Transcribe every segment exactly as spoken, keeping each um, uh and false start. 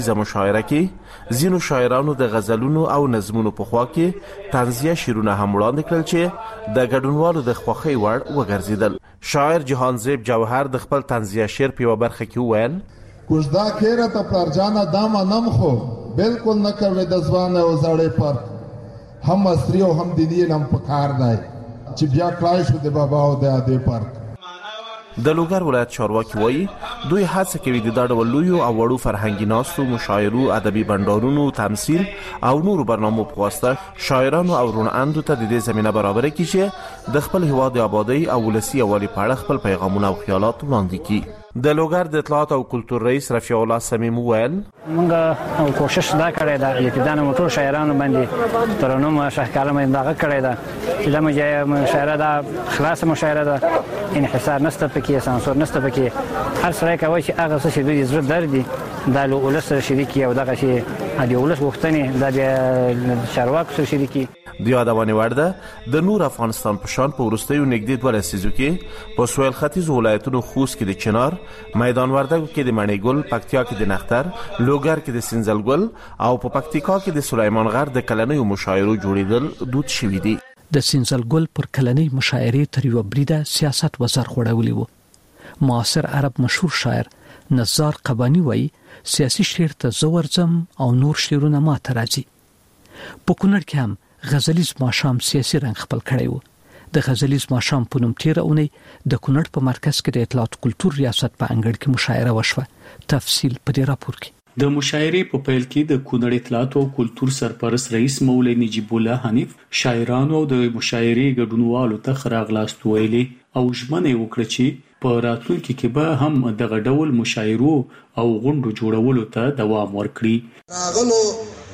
ز مشاعره کې ځینو شاعرانو د غزلونو او نظمونو په خوا کې طنزیه شعرونه هم وړاندې کړل چې د ګډونوالو د خوښۍ وړ وګرځیدل. شاعر جهانزیب جوهر د خپل طنزیه شعر په یوه برخه کې وویل: کوژدا کیره ته پلارجانه دا منم خو بالکل نه کوي د ځوان او زړې فرق، هم عصري او هم دیني علم پکار دی چې بیا کړای شو د بابا او د ادې فرق. د لوګر ولایت چارواکي وایي دوی هڅه کوي د دا ډول لویو او وړو فرهنګي ناستو، مشاعرو، ادبي بنډارونو، تمثیل او نورو برنامو په واسطه شاعرانو او روڼاندو ته د دې زمینه برابره کړي چې د خپل هیواد د ابادۍ او ولسي یووالي په اړه خپل پیغامونه او خیالات وړاندې کړي. د لوګر د اطلاعات او کلتور رئیس رفیع الله صمیم وویل: موږ کوشش دا کړی دا ابتدا نه ټول شاعرانو باندې ترنم شهکاله مې دا کړی دا چې دا مشاعره دا خلاص مشاعره ده، انحصار نشته پکې، سانسور نشته پکې، هر سړی کوي چې هغه څه چې دوی زړه درد دي دا له ولس سره شریکي او دغه شی د ولس غوښتنې دا بیا چارواکو سره شریکي. د یادونې وړ ده د نور افغانستان په شان په وروستیو نږدې دوه لسیزو کې په سویل ختیځو ولایتونو خوست کې د چنار، میدان وردګو کې د مڼې ګل، پکتیا کې د نختر، لوګر کې د سنځل ګل او په پکتیکا کې د سلیمان غر د کلنیو مشاعرو جوړیدل دود شوي دي. د سنځل ګل پر کلنۍ مشاعرې تر یوه بریده سیاست وزر خوړولی و. معاصر عرب مشهور شاعر نزار قبانی وایي سیاسي شعر ته زه ورځم او نور شعرونه ماته راځي. په کونړ کې هم غزلیز ماښام سیاسي رنګ خپل کړی و. د غزلیز ماښام په نوم تیره اونۍ د کونړ په مرکز کې د اطلاعات کلتور ریاست په انګړ کې مشاعره وشوه. تفصیل په دې راپور کې. د مشاعرې په پیل کې د کونړ اطلاعات او کلتور سرپرست رئیس مولوي نجیب الله حنیف شاعرانو او د مشاعرې ګډونوالو ته ښه راغلاست ویلي او ژمنه وکړه چې په راتلونکي کې به هم دغه ډول مشاعرو او غونډو جوړولو ته دوام ورکړي. راغلو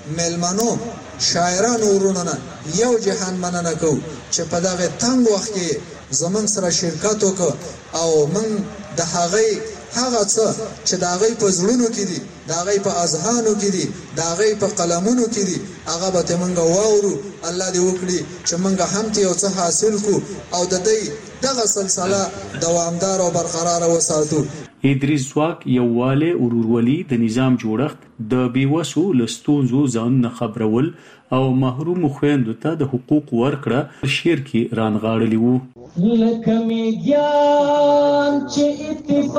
ملمنو شاعرانو ورونو یو جهان مننه کو چې په دغه تنگ وخت کې زمون سره شرکت وکړ او من د هغې هغه څه چې د هغې په زړونو کې دي، د هغې په اذهانو کې دي، د هغې په قلمونو کې دي، هغه به ته موږ واورو. الله دې وکړي چې موږ هم ته یو څه حاصل کو او د دې دغه سلسله دوامدار او برقرار وساتو. ادریس ځواک، یووالی، ورورولي، د نظام جوړښت، د بیوسو له ستونزو ځان نه خبرول او محرومو خویندو ته د حقوق ورکړه شعر کې رانغاړلی وو. لکه میږیان چې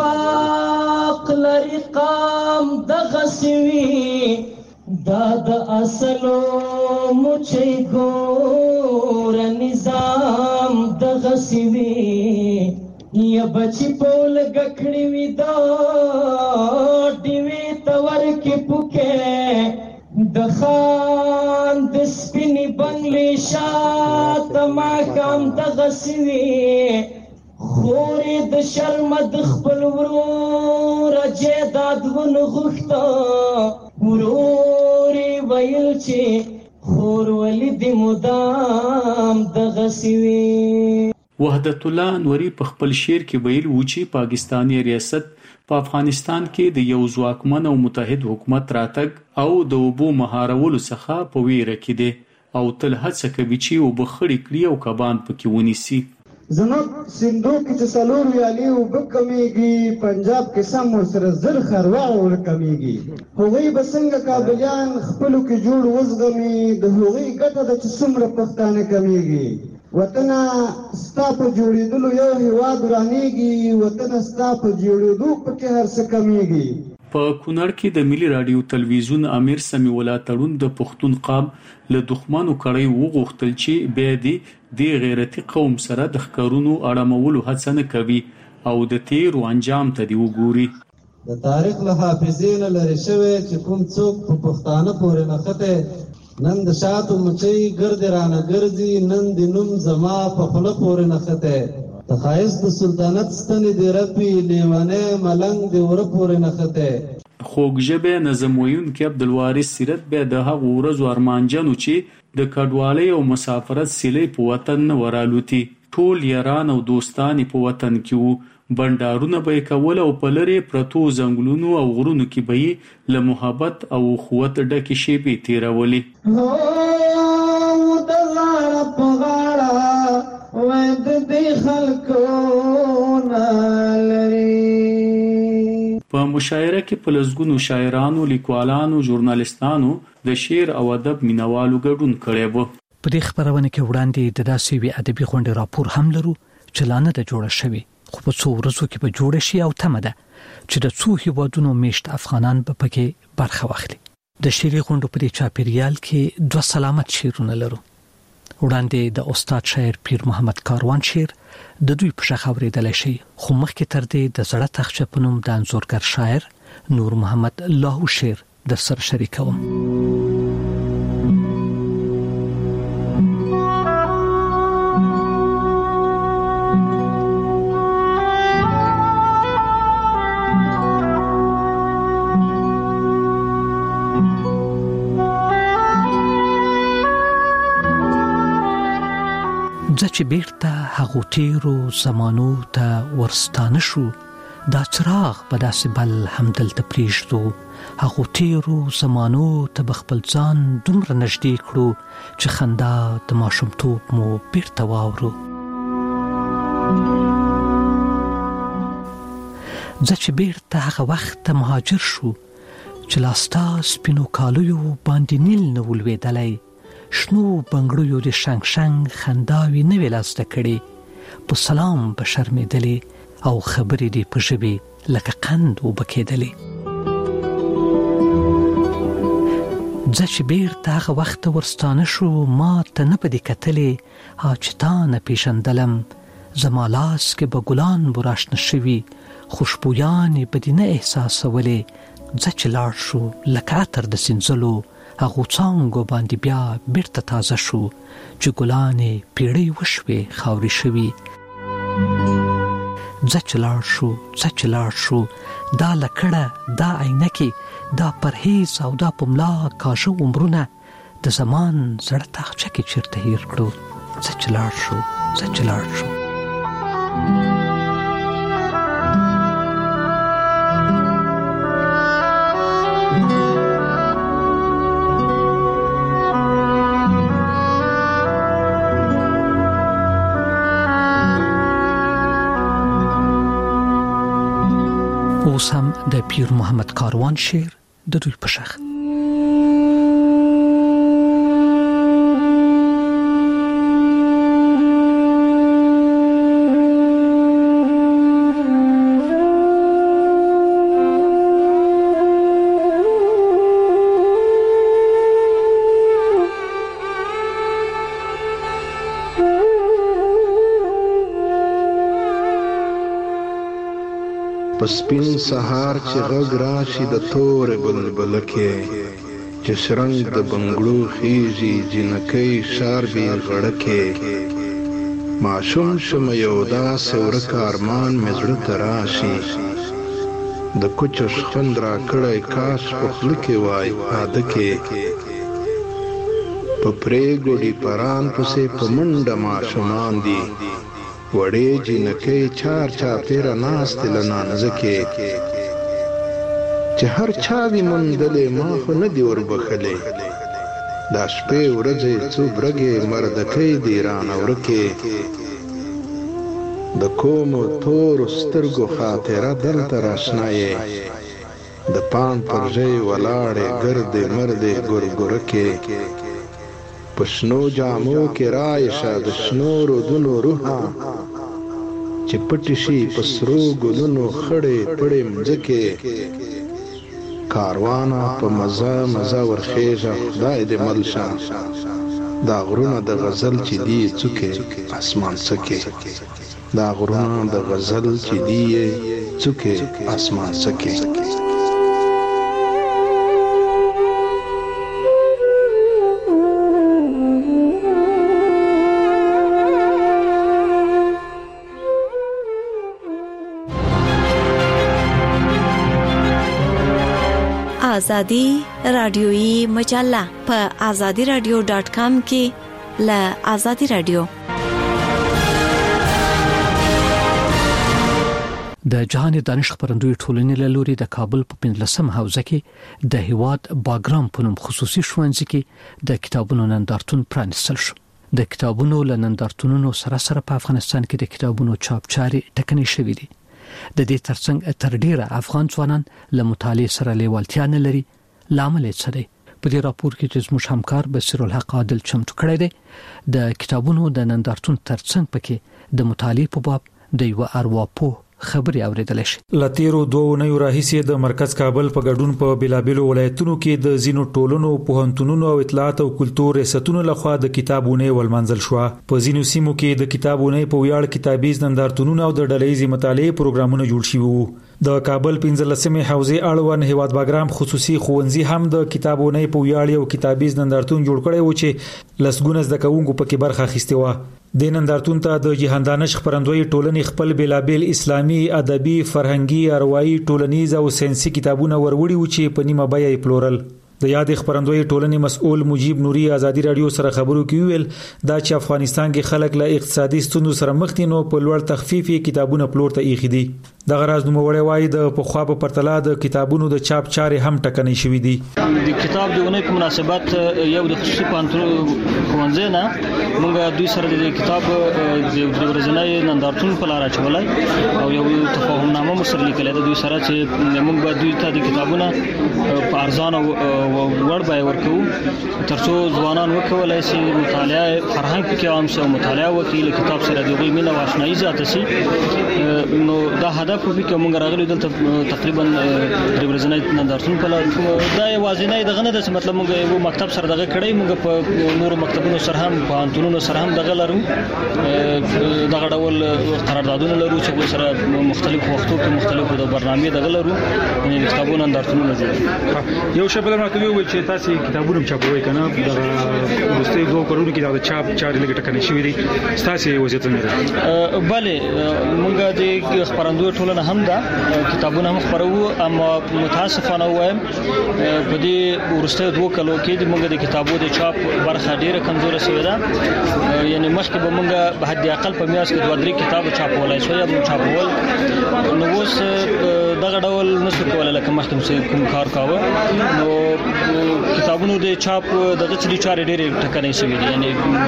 اتفاق لري قام دغسې وي، دا د اصلو مچۍ ګوره نظام دغسې وي، یا بچی پول گکھڑی وی دا ڈیوی تور کی پکے دخان دسپینی بنگلی شات ماکام دغسوی خوری د شرمد خپل ورور جیداد ون غختا وروری ویل چی خور ولی دی مدام دغسوی. وحدت الله انوري په خپل شعر کې ویل و چې پاکستاني ریاست په افغانستان کې د یو ځواکمن او متحد حکومت راتګ او د اوبو مهارولو څخه په ویره کې دی او تل هڅه کوي چې اوبه خړې کړي او کبان پکې ونیسي. زموږ سیندو کې چې څلور ویالې اوبه کمیږي، پنجاب کې سم ورسره زر خروار ورکمیږي. هغوی به څنګه کابلیان خپلو کې جوړ وزغمي، د هغوی ګټه ده چې څومره پښتانه کمیږي. وطنه ستا په جوړېدلو یو هیواد ورانیږي، وطنه ستا په جوړېدو پکې هر څه کمیږي. په کونړ کې د ملي راډیو تلویزیون امیر سمیع الله تړون د پښتون قام له دښمنو کړۍ وغوښتل چې بیا دې د غیرتي قوم سره د ښکارونو اړمولو هڅه نه کوي او د تیرو انجام ته دې وګوري. د تاریخ له حافظې نه لرې شوی چې کوم څوک په پښتانه پورې نښتی، نن د شاتو مچۍ ګرد رانه ګرځي، نن د نوم زما په خوله پورې نښتی. د ښایست د سلطنت ستنې د رپي، لیونی ملنګ د وره پورې نښتی. خوږ ژبی نظم ویونکی عبدالوارث سیرت بیا د هغو ورځو ارمانجن و چې د کډوالۍ او مسافرت سیلۍ په وطن نه ورالوتي. ټول یاران او دوستان په وطن کې وو، بنډارونه به یې کول او په لرې پرتو ځنګلونو او غرونو کې به یې له محبت او اخوت ډکې شیبې تېرولې. د غاړه په غاړه وای د دې خلکو نه لري. په په مشاعره کې په لسګونو شاعرانو، لیکوالانو، ژورنالیستانو د شعر او ادب مینوالو ګډون کړی و. په دې خبرونه کې وړاندې د داسې وی ادبي غونډې راپور هم لرو چې لا نه ده جوړه شوې، خو په څو ورځو کې به جوړه شي او تمه ده چې د څو هیوادونو میشت افغانان به پکې برخه واخلي. د شعري غونډو په چاپیریال کې دوه سلامت شعرونه لرو. وړاندې د استاد شاعر پیر محمد کاروان شعر د دوی په شخه اوریدل شي، خو مخکې تر دې د زړه تخچه په نوم د انځورګر شاعر نور محمد لاهو شعر د سر شریکوم. چې بیرته هغو تیرو زمانو ته ورستانه شو، دا چراغ به داسې بل همدلته پرېږدو. هغو تیرو زمانو ته به خپل ځان دومره نږدې کړو چې خندا د ماشومتوب مو بیرته واورو. ځکه چې بیرته هغه وخت مهاجر شو چې لاستا سپینو کالیو باندې نیل نه ولوېدلی، شنو بنګړیو د شنګ شنګ خنداوي نه وی لاسته کړي، په سلام به شرمېدلې او خبرې دې په ژبې لکه قند وبکېدلې. ځکه چې بیرته هغه وخت ورستانه شو، ما ته نه پدې کتلې ها چې تا نه پیژندلم، زما لاس کې به ګلان براشنه شوي، خوشبویانې به دې نه احساسولې. ځکه چې لاړ شو لکه عطر د سینځلو، هغو څانګو باندې بیا بیرته تازه شو چې ګلانې پیړۍ وشوې خاورې شوي. ځه چې لاړ شو ځه چې لاړ شو دا لکړه دا عینکې دا پرهیز او دا پملا کاشه عمرونه د زمان زړه تاخچه کې چیرته هیر کړو. ځه چې لاړ شو ځه چې لاړ شو. اوس هم د پیر محمد کاروان شعر د دوی په شخ. پسپین سهار چې غږ راشي د تورې بلبلکې، چې شرنګ د بنګړو خیږي جنکۍ شاربي غړکې، ماشوم شمه یو داسې ورک ارمان مې زړه ته راشي، د کوچو شخند را کړی کاش په خوله کې وای عادکې، په پرېګوډي پران پسې په منډه ماشومان دي، وړې جنکۍ چار چاپېره ناستې له نانځکې، چې هر چا وي موندلې ما خو نه دي وربښلې، دا شپې ورځې څو برګې مردکۍ دي رانه ورکې، د کومو تورو سترګو خاطره دلته راشنا یې، د پان پر ژۍ ولاړې ګردې مردې ګورګورکې، په شنو جامو کې رایشه د شنو رودونو روحه، چې پټې شي په سرو ګلونو خړې پړې مځکې، کاروانه په مزه مزه ورخیژه خدای دې مل شه، دا غرونه د غزل چې دی څوکې اسمان څکې، دا غرونه د غزل چې دی څوکې اسمان څکې. آزادی رادیویی مجله په آزادی رادیو ډاټ کام کې ل آزادی رادیو. د جهان دانش خبرندوی ټولنې له لوري د کابل په پنځلسم حوزه کې د هیواد باګرام په نوم خصوصي ښوونځي کې د کتابونو نندارتون پرانیستل شو. د کتابونو له نندارتونونو سره سره په افغانستان کې د کتابونو چاپ چاري ټکنۍ شوې دي. د دې ترڅنګ تر ډیره افغان ځوانان له مطالعې سره لیوالتیا نه لري. لامل یې څه دی؟ په دې راپور کې چې زموږ همکار بصیر الحق عادل چمتو کړی دی د کتابونو د نندارتون ترڅنګ پکې د مطالعې په باب د یو ارواپوه خبري اوریدل شي. لاتیرو دوه نه راهیسې د مرکز کابل په ګډون په بلابلو ولایتونو کې د زینو ټولنو پوهنتونونو او اطلاعات او کلتور ریاستونو لخوا د کتابونه ولمنځل شو. په زینو سیمو کې د کتابونه په ویاړ کتابیز نندارتونونو او د ډلهیزي مطالعې پروګرامونه جوړ شوي وو. د کابل پنځلسمې حوزې اړوند هیواد باګرام خصوصي ښوونځي هم د کتابونه په ویاړ او کتابیز نندارتون جوړ کړی و چې لسګونه زده کوونکو پکې برخه اخیستې و. د نندارتون ته د جهاندانش خبرندوی ټولنې خپل بلابل اسلامي، ادبي، فرهنګي، اروایي، ټولنیز او ساينسي کتابونه وروړي و چې په نیمه بیه یې پلورل. د یاد خبرندوی ټولنې مسؤل مجيب نوري ازادي رادیو سره خبرو کې ویل دا چې افغانستان کې خلک له اقتصادي ستونزو سره مخ دي نو په لوړ تخفیفي کتابونه پلور ته ایښي دي. د غراز نوموړی وایي د پخوا په پرتله د کتابونو د چاپ چارې هم ټکنۍ شوې دي. د کتاب د ونې په مناسبت یو د خصوصي پانتون ښوونځی نه موږ دوی سره د کتاب د ورځنۍ نندارتون په لار اچولای او یو تفاهمنامه مو سره لیکلې ده دوی سره چې موږ به دوی ته د کتابونه په ارزانه وړ به ورکو ترڅو ځوانان وکولای شي مطالعه فرهنګ کې عام شي مطالعه وکړي کتاب سره د دوی مینه واشنایي زیات شي. نو دا هدف په کې موږ راغلي دلته تقریبا د ورځنۍ نندارتون په لار دا یوازینی دغه نه ده مطلب موږ یو مکتب سره دغه کړی موږ په نور مکتبونو سره هم په انټونونو سره هم دغه لرو دغه ډول قراردادونه لرو چې سره مختلف وختو کې مختلفو د برنامې دغه لرو یعنی کتابونه نندارتونونه جوړ. یو شپه راته ویل چې تاسو کتابونه چاپوي کنه دغه ورسته دوه کروڑ کې دا چاپ چارې لګټه کني شوې دي تاسو وضعیت نه ده؟ بله موږ د خبرندوی ټولنه هم ده کتابونه هم خبرو اما متاسفانه وایم په دې ورسته دوه کلو کې موږ د کتابو د چاپ برخه ډیره کمزوره شوې ده. یعنی مخکې به موږ به حد اقل په میاشت کې دوه درې کتاب چاپولای شو یا چاپول نو اوس دغه ډول نشو کولای لکه مخکې کوم کار کاوه نو کتابونو د چاپ دغه چلي چارې ډېرې ټکنۍ شوې دي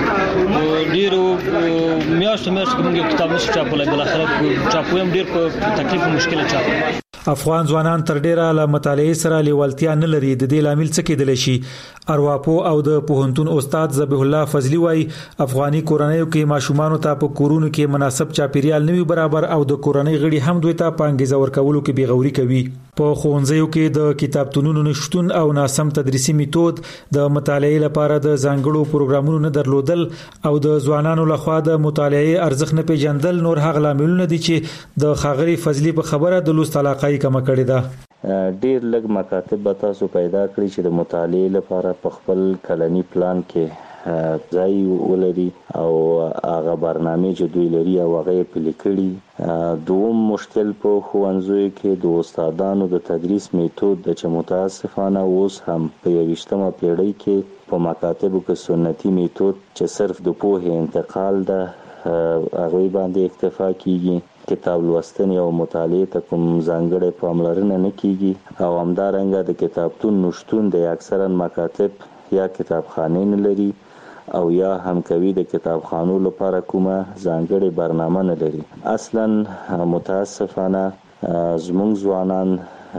یعنی ډېرو میاشتو میاشتو موږ کتاب نشو چاپولای بل اخر چاپویم ډېر په تکلیف او مشکل چاپ. افغان ځوانان تر ډیره له مطالعې سره لیوالتیا نه لري. د دې لامل څه کېدل شي؟ ارواپو او د پوهنتون استاد ذبیح الله فضلی وایي افغاني کورنیو کې ماشومان ته په کورونو کې مناسب چاپیریال نه وي برابر او د کورنۍ غړي هم دوی ته پانګیزه ورکولو کې بیغوري کوي. په ښوونځیو کې د کتابتونونو نشټون او ناسم تدریسي میتود د مطالعې لپاره د ځانګړو پروګرامونو نه درلودل او د ځوانانو لخوا د مطالعې ارزښت نه پیژندل نور هغه لاملونه دي چې د خاغری فضلی په خبره د لوست علاقه کم کړی ده. ډیر لږ مکاتب به تاسو پیدا کړی چې د مطالعې لپاره په خپل کلنی پلان کې ځای ولري او هغه برنامه چې دوی لري او هغه پلي کړي. دوم مشکل په ښوونځیو کې د استادانو د تدریس میتود د چې متاسفانه اوس هم په یویشتمه پیړۍ کې په مکاتبو کې سنتي میتود چې صرف د پوهې انتقال ده هغه باندې اکتفا کیږي. کتاب لوستنې او مطالعې ته کوم ځانګړې پاملرنه نه کیږي او همدارنګه د کتابتون نشټون د اکثرا مکاتب یا کتابخانې نه لري او یا هم کوي د کتابخانو لپاره کومه ځانګړې برنامه نه لري. اصلا متاسفانه زموږ ځوانان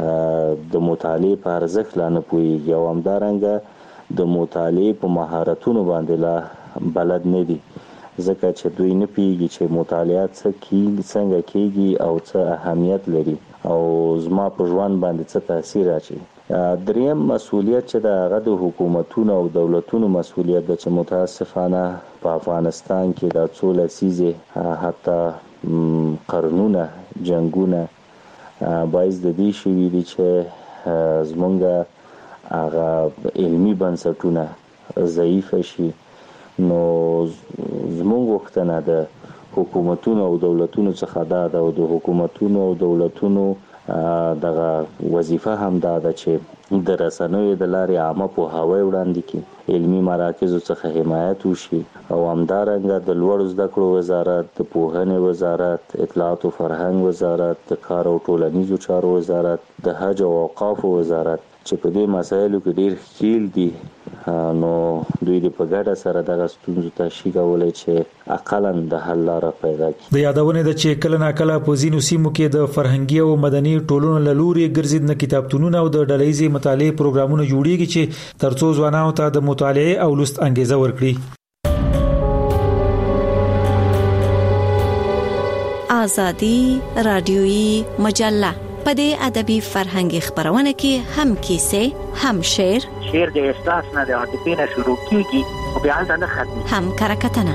د مطالعې په ارزښت لا نه پوهیږي او همدارنګه د مطالعې په مهارتونو باندې لا بلد نه دي ځکه چې دوی نه پیږي چې مطالعه څه کیږي څنګه کیږي او څه اهمیت لري او زما په ژوند باندې څه تاثیر اچي. دریم مسؤلیت چې د هغه د حکومتونو او دولتونو مسؤلیت ده چې متاسفانه په افغانستان کې د څو لسیزې حتی قرنونه جنگونه باعث د دې شوي دي چې زمونږ هغه علمي بنسټونه ضعیف شي. نو زمونږ وختونه د حکومتونو او دولتونو څخه دا ده او د حکومتونو او دولتونو دغه وظیفه هم دا ده چې د رسنیو د لارې عامه پوهاوی وړاندې کړي، علمي مراکزو څخه حمایت وشي او همدارنګه د لوړو زده کړو وزارت، د پوهنې وزارت، اطلاعات او فرهنګ وزارت، د کار او ټولنیزو چارو وزارت، د حج او اوقافو وزارت چې په دې مسایلو کې ډیر ښکیل دي نو دوی د په ګډه سره دغه ستونزو ته شي کولای چې اقلا د حل لاره پیدا کړي. د یادونه د چې کله ناکله په ځینو سیمو کې د فرهنګي او مدني ټولنو له لوري ګرځیدنه کتابتونونه او د ډلهیزې مطالعې پروګرامونه جوړیږي چې ترڅو ځوانانو ته د مطالعې او لوست انګیزه ورکړي. آزادی رادیویی مجله په دې ادبي فرهنګي خبرونه کې هم کیسې هم شعر شعر د احساس نه د عاطفې نه شروع کیږي او بیا نه ختمي هم کرکټنه.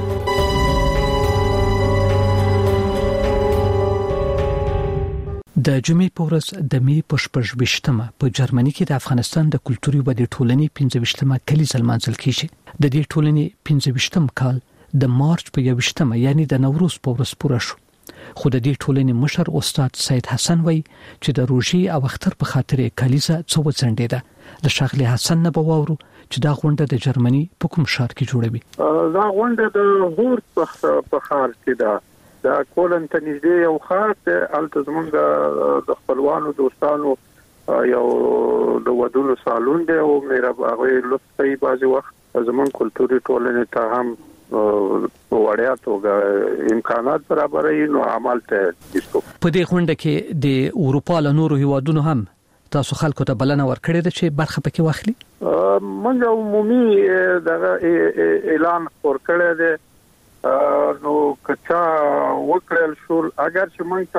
د جمعې په ورځ د می په شپږ ویشتمه په جرمني کې د افغانستان د کلتوري ودې ټولنې پنځه ویشتمه کلیزه لمانځل کیږي. د دې ټولنې پنځه ویشتم کال د مارچ په یوویشتمه یعنی د نوروز په ورځ پوره شو. خو د دې ټولنې مشر استاد سید حسن وای چې د روژې او اختر په خاطر کلیزه څو څنډه د شغله حسن نه بواورو چې دا غونډه د جرمني په کوم ښار کې جوړوي. دا غونډه د هورت په ښار کې ده. دا کولن ته نږدې یو ښار ته الته زمونږ د خپلوانو دوستانو یو د ودونو سالون دی او مېره هغه لطفي بازي وخت زمونږ کلتوري ټولنې ته هم وړیا توګه امکانات برابرې نو عمل ته دښتو. په دې غونډه کې د اروپا له نورو هیوادونو هم تاسو خلکو ته بلنه ورکړې ده چې برخه پکې واخلي. موږ عمومي دغه اعلان ورکړی دی نو کچا وکړل شو اگر چې موږ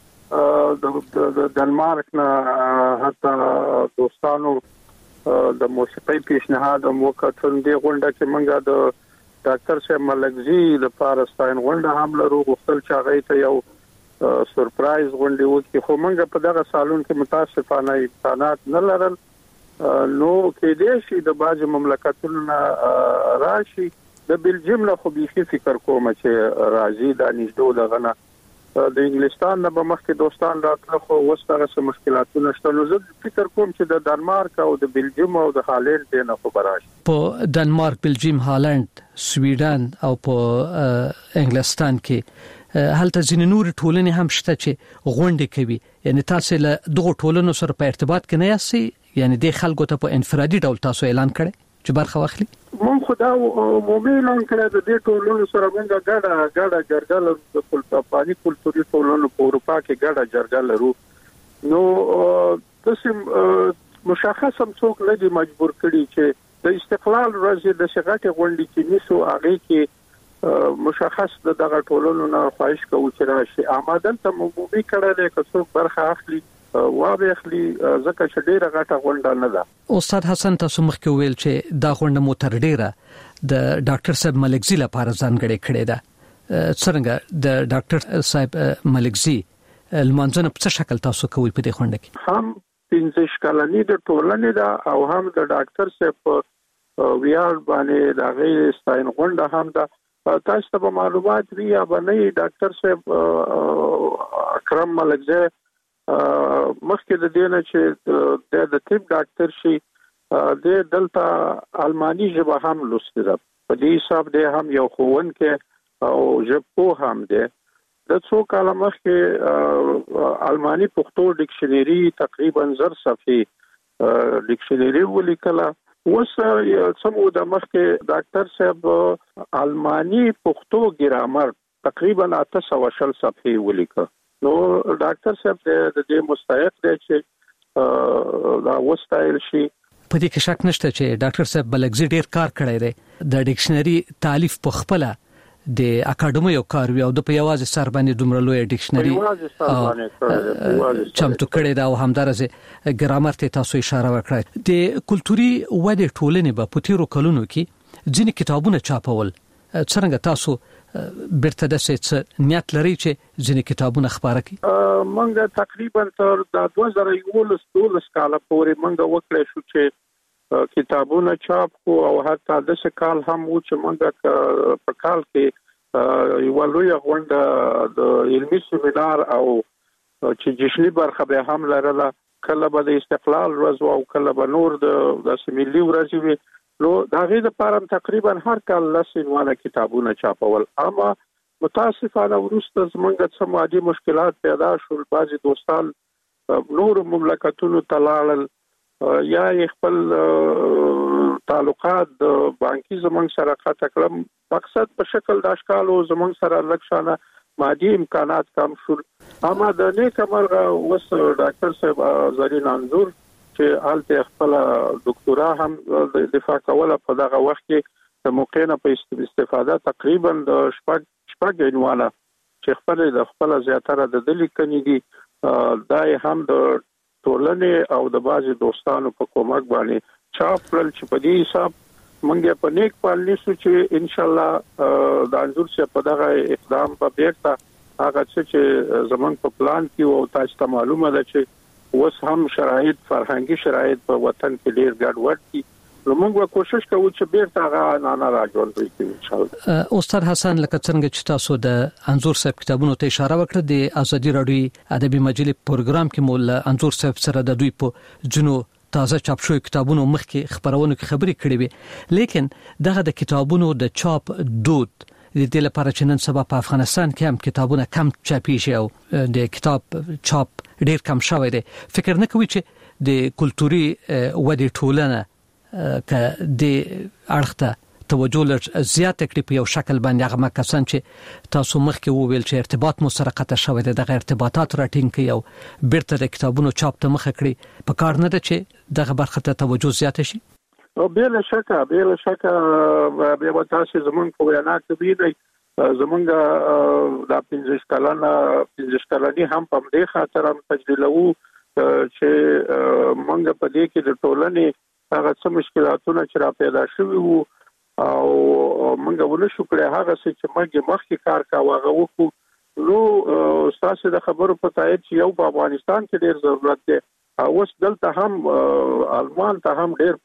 ته د ډنمارک نه حتی دوستانو د موسیقي پیشنهاد وکړل. دې غونډه کې موږ د ډاکټر صاحب ملکزي د پارستاین غونډه هم لرو غوښتل چې هغه ته یو سرپرایز غونډه وکړي خو موږ په دغه سالون کې متاسفانه امکانات نه لرل. نو کې دې شي د باج مملکتونو راشي د بلجیم نه خو به فکر کوم چې راځي د نږدې دغه نه د انګلستان نه به مخکې دوستان راتله خو وسره سم مشکلاتونه شته. نو زه فکر کوم چې د ډنمارک او د بلجیم او د هالند نه خبر راشي. په ډنمارک، بلجیم، هالند، سویډن او په انګلستان کې هلته ځینې نور ټولنې هم شته چې غونډې کوي. یعنی تاسو له دغه ټولنو سره په ارتباط کې نه یاستئ؟ یعنی د خلکو ته په انفرادي ډول تاسو اعلان کړئ چې برخه واخلي؟ مونږ خدا عمومي اعلان کړی د دې ټولنو سره موږ ګډه ګډه جرګه لرو. د کلتوري کلتوري ټولنو په اروپا کې ګډه جرګه لرو. نو تاسو مشخص هم څوک نه دي مجبور کړي چې د استقلال ورځ د شغټه غونډې کې نیسو هغه کې مشخص د دغه ټولنو نه خواهش کوو چې راشي. آمدن ته عمومي کړه چې څوک برخه اخلي وابه اخلي ځکه چې ډیره غټه غونډه نه ده. استاد حسن تاسو مخکې ویل چې دا غونډه مو تر ډیره د ډاکټر صاحب ملکزي لپاره ځانګړې کړې ده. څنګه د ډاکټر صاحب ملکزي لمانځنه په څه شکل تاسو کوي په دې غونډه کې؟ هم پنځه شکلنی د ټولنې ده او هم د ډاکټر صاحب ویار باندې د غیر ستاین غونډه هم ده. تاسو ته معلومات وی یا باندې ډاکټر صاحب اکرم ملکزي مخکې د دینه چې د طب ډاکټر شي د دلته المانی ژبه هم لوستي ده. په دې حساب دی هم یو خوونکې او ژبو هم دی. د څو کال مخکې المانی پښتو ډکشنری تقریبا زر صفحې ډکشنری ولیکله. اوس سمو د مخکې ډاکټر صاحب المانی پښتو ګرامر تقریبا اته سوه شل صفحې ولیکه. نو ډاکټر صاحب د دې مستحق دی چې دا وستایل شي. په دې کې شک نشته چې ډاکټر صاحب ملکزي ډیر کار کړی دی. د ډکشنری تالیف په خپل د اکاډمي او کار وی او د په یوازې سر باندې دومره لوی ډکشنری چمتو کړی دا او همدارسه ګرامر ته تاسو اشاره وکړه. د کلتوري ودې ټولنې په پوتیرو کلونو کې ځینې کتابونه چاپول. څنګه تاسو برته د څه نیت لري چې ځینې کتابونه خبره کړي؟ منګه تقریبا تر د دوه زره یولس کال پورې منګه وکړې شو چې کتابونه چاپ کو او حتی د څه کال هم و چې منګه په کال کې یو لوی غونډه د علمي سیمینار او چې جشنی برخه به هم لرله. کله به د استقلال ورځ او کله به نور د سیملی ورځ وي. نو دا غي د پاره تقریبا هر کال لسینواله کتابونه چاپول. اما متاسفانه ورسته زمونږ څه مادي مشکلات پیدا شول. بعضي دوستان نور مملکتونو تلال یا خپل تعلقات د بانکي زمنګ سره قطع کړم. مقصد په شکل د اشکالو زمنګ سره لکشانه مادي امکانات کم شول. اما د نیک مرغه وس ډاکټر صاحب زرین انزور چې حالت خپل ډاکټرا هم دفاع کوله په دغه وخت کې د موقع نه په استفاده تقریبا د شپږ شپږ عنوانه چې خپل د خپل زیاتره د دلی کني دي دای هم د ټولنې او د بازي دوستانو په کومک باندې چاپ کړل چې په دې حساب مونږه په نیک پالنې سو چې ان شاء الله د انزور څخه په دغه اقدام په بیرته هغه چې زمونږ په پلان کې او تاسو ته معلومه ده چې اوس هم شرایط فرهنګي شرایط په وطن کې ډیر ګډوډ دي. موږ کوشش کوو چې بیرته هغه نه نه راځوي ان شاء الله. استاد حسن لکه څنګه چې تاسو د انزور صاحب کتابونو ته اشاره وکړه د ازادي راډیو ادبي مجلې پروګرام کې مول انزور صاحب سره د دوی په جنو تازه چاپ شوی کتابونو مخکې خبرونه کې خبرې کړې وي، لیکن دغه د کتابونو د چاپ دود د دې لپاره چې نن سبا په افغانستان کې هم کتابونه کم چاپیږي او د کتاب چاپ ډیر کم شوی دی. فکر نه کوي چې د کلتوري ودې ټولنه که د اړخته توجه لږ زیات کړي په یو شکل باندې هغه کسان چې تاسو مخکې وویل چې ارتباط مو سره قطع شوی دی دغه ارتباطات راټینګ کړي او بیرته د کتابونو چاپ ته مخه کړي، په کار نه ده چې دغه برخه ته توجه زیات شي؟ او بلا شکه بلا شکه بیا تاسو زمونږ په وینا کې دی زمونږ د پنځه کلانه پنځه کلاني هم په دې خاطر هم تجلیلو چې مونږ په دې کې د ټولنې هغه څه مشکلاتونه چې را پیدا شوي وو او موږ ونه شو کړی هغه څه چې موږ مخکې کار کاوه هغه وکړو. نو تاسو د خبرو په تایید چې یو په افغانستان کې ډیر ضرورت دی، اوس دلته هم آلمان ته هم ډیر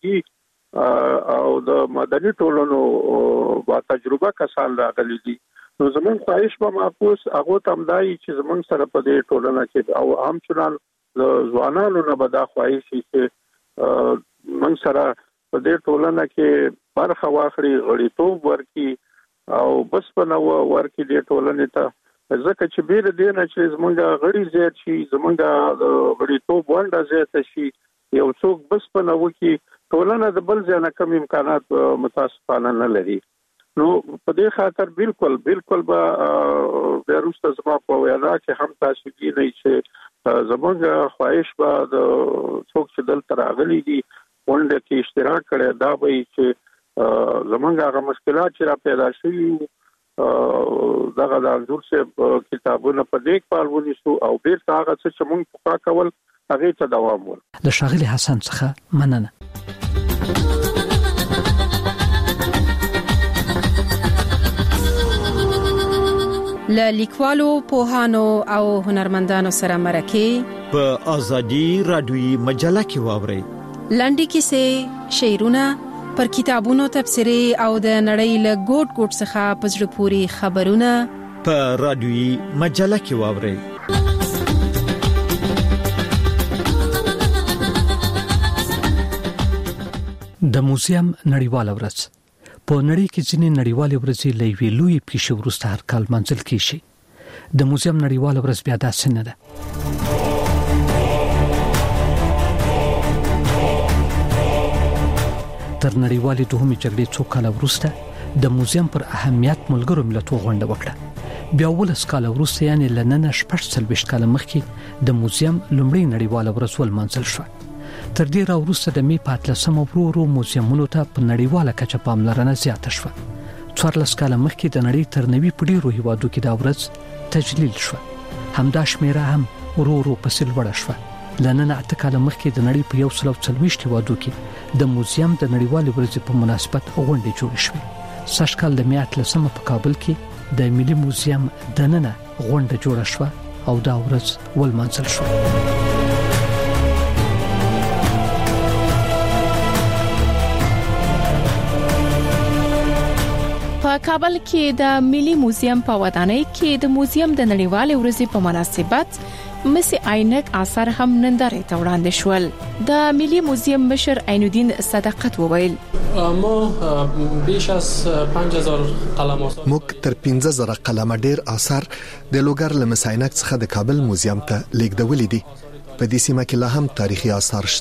فرهنګي او د مدني ټولنو با تجربه کسان راغلي دي. نو زمونږ خواهش به معکوس هغه تم دای چې زمونږ سره په دې ټولنه کې او هم چنان د ځوانانو نه به دا خواهش چې من سره په دې ټولنه کې برخه واخلي، غړیتوب ورکي او بس په نو ورکي دې ټولنې ته، ځکه چې بیر دې نه چې زمونږ غړي زیات شي زمونږ غړیتوب ونده زیات شي یو څوک بس په نو کې ټولنه د بل ځای نه کم امکانات متاسفانه نه لري. نو په دې خاطر بالکل بالکل به بیرسته زما په وینا کې هم تاسو کې نه چې زمونږ خواهش به د څوک چې دلته راغلي دي ونده کې اشتراک کړي دا به چې زمونږ هغه مشکلات چې را پیدا شوي دغه د انزور صاحب کتابونه په دې کال ونیسو او بیرته هغه څه چې مونږ پخوا کول هغه ته دوام ورکړو. د ښاغلي حسن څخه مننه. له لیکوالو پوهانو او هنرمندانو سره مرکه په ازادي راډیوي مجله کې واوري لنډي کیسې، شعرونه، پر کتابونو تبصرې او د نړۍ له ګوټ ګوټ څخه په زړه پورې خبرونه په راډیوي مجله کې واوري. د موزیم نړیواله ورځ په نړۍ کې ځینې نړیوالې ورځې له یوې لویې پیښې وروسته هر کال منځل کیږي. د موزیم نړیواله ورځ بیا داسې نه ده. تر نړیوالې دوهمې جګړې څو کاله وروسته د موزیم پر اهمیت ملګرو ملتونو غونډه وکړه. بیا ولس کاله وروسته یعنې له نن شپږ څلوېښت کاله مخکې د موزیم لومړۍ نړیواله ورځ ولمانځل شوه. تر دې را وروسته د می په اتلسمه ورو ورو موزیمونو ته په نړیواله کچه پاملرنه زیاته شوه. څوارلس کاله مخکې د نړۍ تر نوي په ډېرو هیوادو کې دا ورځ تجلیل شوه. همدا شمیره هم ورو ورو پسې لوړه شوه. له نن اته کاله مخکې د نړۍ په یو سل او څلوېښت هیوادو کې د موزیم د نړیوالې ورځې په مناسبت غونډې جوړې شوې. سږ کال د می اتلسمه په کابل کې د ملي موزیم دننه غونډه جوړه شوه او دا ورځ ولمانځل شوه. په کابل کې د ملي موزیم په ودانۍ کې د موزیم د نړیوالې ورځې په مناسبت مسی عینک اثر هم نندارې ته وړاندې شول. د ملي موزیم مشر عین الدین صدقت وویل ما بیش از پنج هزار قلم آثار موږ تر پنځه زره قلم ډیر آثار د لوګر له مسی عینک څخه د کابل موزیم ته لیږدولې دي. په دې سیمه کې لا هم تاریخي آثار شته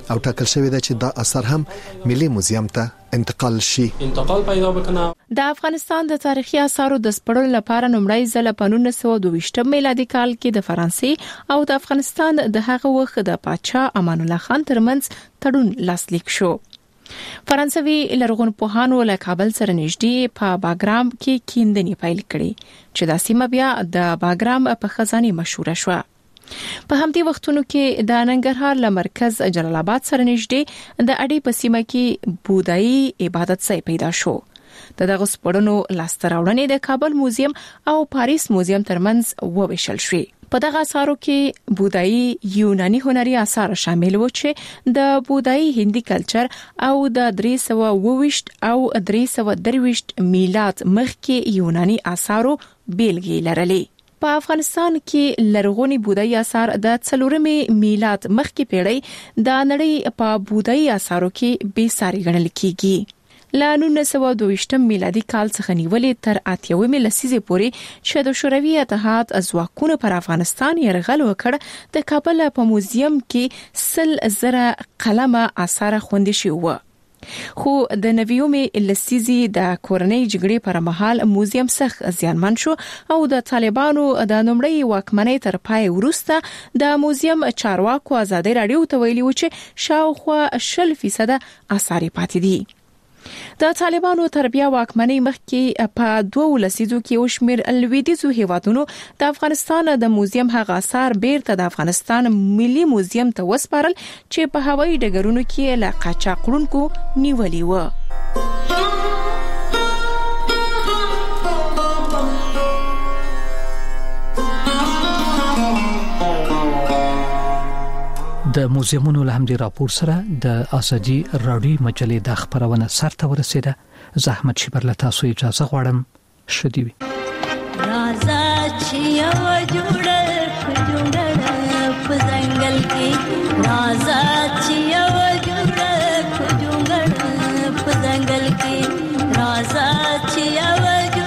او ټاکل شوی دی چې دا اثر هم ملي موزیم ته انتقال شي. انتقال پیدا وکړي. د افغانستان د تاریخي آثارو د سپړلو لپاره نومړی ځل په نولس سوه دوه ویشت میلادي کال کې د فرانسې او د افغانستان د هغه وخت د پادشاه امان الله خان ترمنځ تړون لاسلیک شو. فرانسوي لرغونپوهانو له کابل سره نږدې په باګرام کې کیندنې پیل کړې چې د سیمه بیا د باګرام په خزانه مشهور شو. په همدې وختونو کې د ننګرهار له مرکز جلال آباد سره نږدې د اډې په سیمه کې بودایي عبادت ځای پیدا شو. د دغه سپړنو لاستراوړنې د کابل موزیم او پاریس موزیم ترمنځ وویشل شوې. په دغه اثارو کې بودایي یوناني هنري اثار شامل و چې د بودایي هندي کلچر او د درې سوه اوه ویشت او درې سوه درې ویشت میلاد مخکې یوناني اثارو بیلګې لرلې. په افغانستان کې لرغونی بودایي اثار د څلورمې میلاد مخکې پیړۍ د نړۍ په بودایي اثارو کې بې ساري ګڼل کیږي. له نولس سوه دوه ویشت میلادي کال څخه نیولې تر اتیاومې لسیزې پورې چې د شوروي اتحاد ځواکونو پر افغانستان یرغل وکړ، د کابل په موزیم کې سل زره قلمه اثار خوندي شوي وو. خو د نویومې لسیزې د کورنۍ جګړې پر مهال موزیم سخت زیانمن شو او د طالبانو د نومړی واکمنۍ تر پای وروسته د موزیم چارواکو ازادي رادیو ته ویلي و چې شاوخوا شل فیصد اثار پاتې دي. د طالبانو تر بیا واکمنۍ مخکې په دوه لسیزو کې او شمیر لویدیځو هیوادونو د افغانستان د موزیم هغه اثار بیرته د افغانستان ملي موزیم ته وسپارل چې په هوایي ډګرونو کې له قاچاقړونکو نیولي و. د موزیمونو له همدې راپور سره د ازادي راډیو مجلې د خبرونه سرته ورسیده. زحمت شبر له تاسو اجازه غواړم. شدي وي رازا چې یو جوړ جوړ په ځنګل کې رازا چې یو جوړ جوړ په ځنګل کې رازا چې یو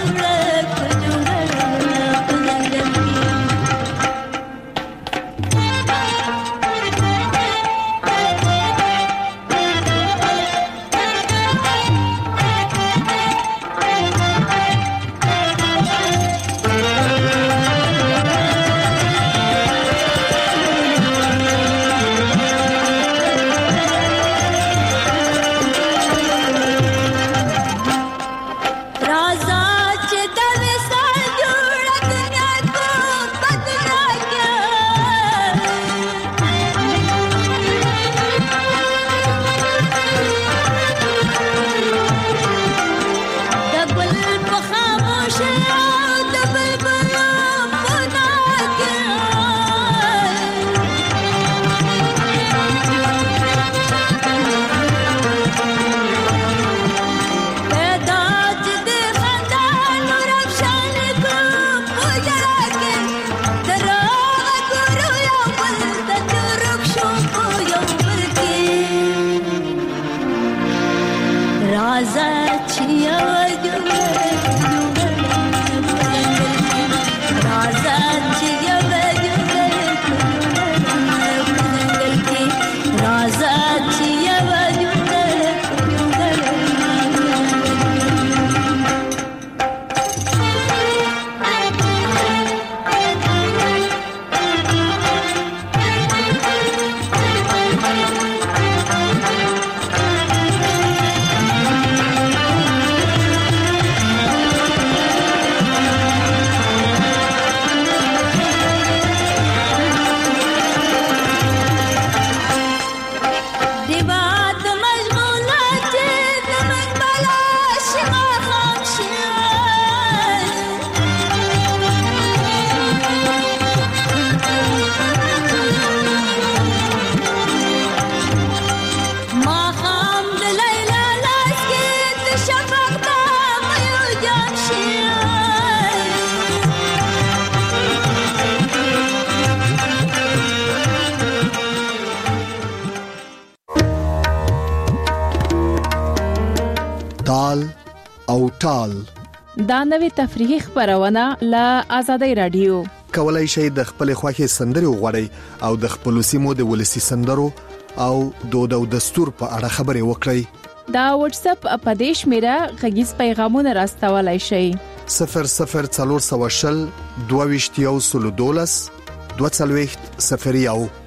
تال او ټال دا نوې تفریحي خبرونه له آزادۍ رادیو کولای شئ د خپل خوښي سندرو غوړی او د خپل سیمو د ولسی سندرو او دود او دستور په اړه خبرې وکړئ. دا واتس اپ په دیش میرا غږیز پیغامونه راستولای شي. صفر صفر څلور سوه شل دوه ویشت یو سل دولس دوه څلوېښت صفر یو